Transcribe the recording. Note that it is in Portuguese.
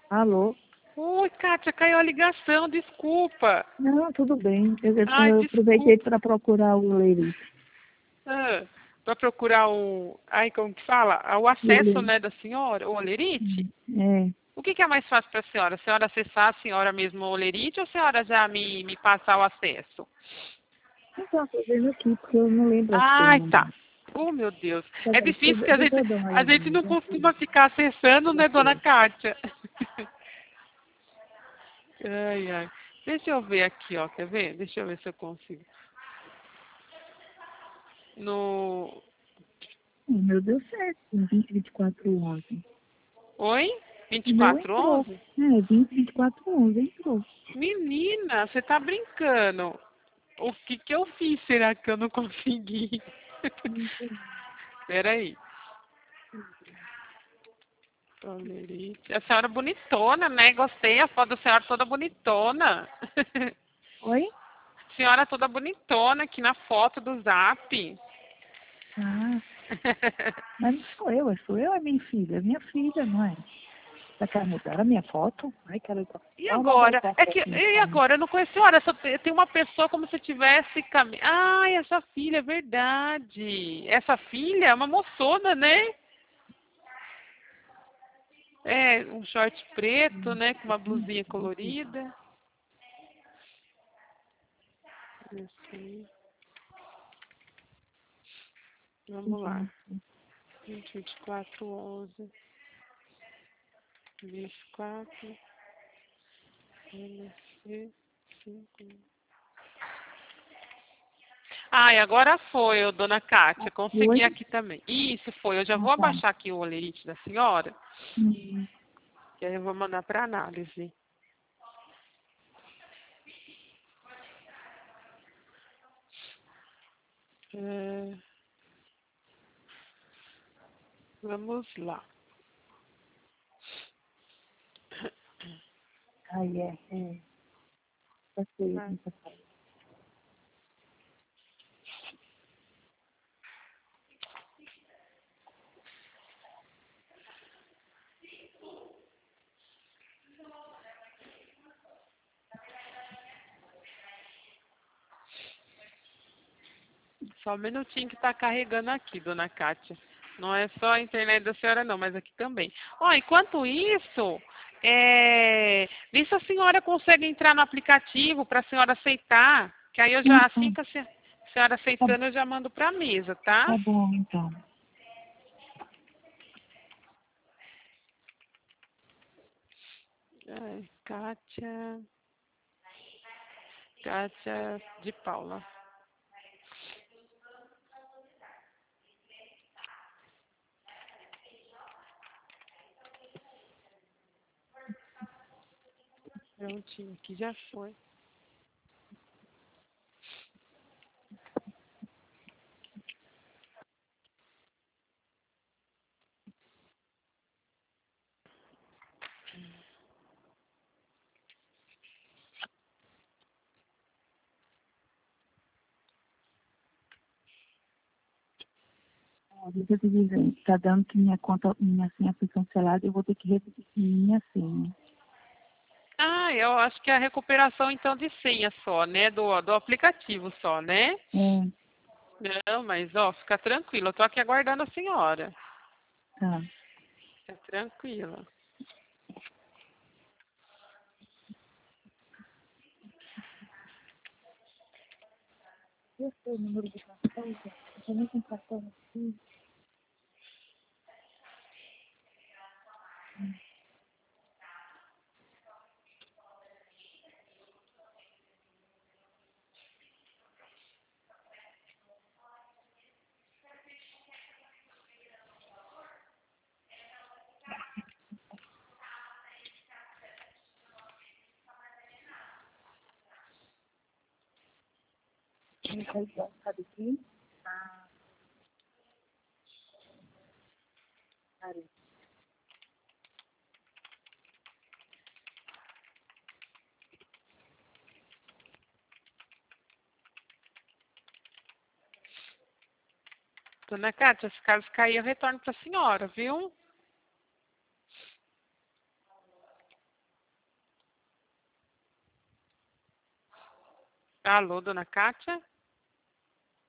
Alô? Oi, Kátia, caiu a ligação, desculpa. Não, tudo bem. Eu, Ai, eu aproveitei desculpa. para procurar o Lerite. Para procurar o. Ai, como que fala? O O acesso, Lerite. né, da senhora, o Olerite? É. O que é mais fácil para a senhora? A senhora acessar a senhora mesmo o Olerite ou a senhora já me passar o acesso? Então, estou vendo aqui, porque eu não lembro as Ai, coisas. tá. Oh, meu Deus. É Peraí, difícil que deixa eu dar uma a gente olhadinha. não costuma ficar acessando, né, dona Kátia? Ai, ai. Deixa eu ver aqui, ó. Quer ver? Deixa eu ver se eu consigo. No. Meu deu certo. 20, 24, 11. Oi? O meu entrou. 2411? 20, 24, 11 entrou. Menina, você tá brincando. O que eu fiz? Será que eu não consegui? Peraí. Tolerite. A senhora bonitona, né? Gostei. A foto da senhora toda bonitona. Oi? Senhora toda bonitona aqui na foto do Zap. Ah, mas não sou eu, é minha filha. É minha filha, não é? Você quer mudar a minha foto? Ai, cara, E dá uma volta agora? a É que, foto no e carro. agora? Eu não conheci. Olha, só tem uma pessoa como se tivesse caminho. Ai, essa filha, é verdade. Essa filha é uma moçona, né? É, um short preto, né? Com uma blusinha colorida. Assim. Vamos lá. 2411. 24. MC. 5. Ai, agora foi, ô, dona Kátia. Oi? Consegui aqui também. Isso foi. Eu já Ah, vou tá. abaixar aqui o olerite da senhora. Hum. Que aí eu vou mandar para análise. É, vamos lá. Ai, é. Passei, Ah, não passei. só um minutinho que está carregando aqui, dona Kátia. Não é só a internet da senhora, não, mas aqui também. Ó, enquanto isso, vê se a senhora consegue entrar no aplicativo para a senhora aceitar. Que aí eu já, assim Não, que a senhora tá, aceitando, eu já mando para a mesa, tá? tá bom, então. Ai, Kátia. Kátia de Paula. Prontinho, aqui já foi. Ó, deixa eu te dizer, tá dando que minha conta, minha senha foi cancelada, eu vou ter que repetir minha senha. Ah, eu acho que é a recuperação então de senha só, né? Do aplicativo só, né? É, Não, mas ó, fica tranquila. Eu tô aqui aguardando a senhora. tá. Fica tranquila. Eu sei o número do cartão, gente. Eu também tenho cartão aqui. Não sei igual, sabe aqui? Peraí. Dona Cátia, se caso cair, eu retorno pra senhora, viu? Alô, dona Kátia?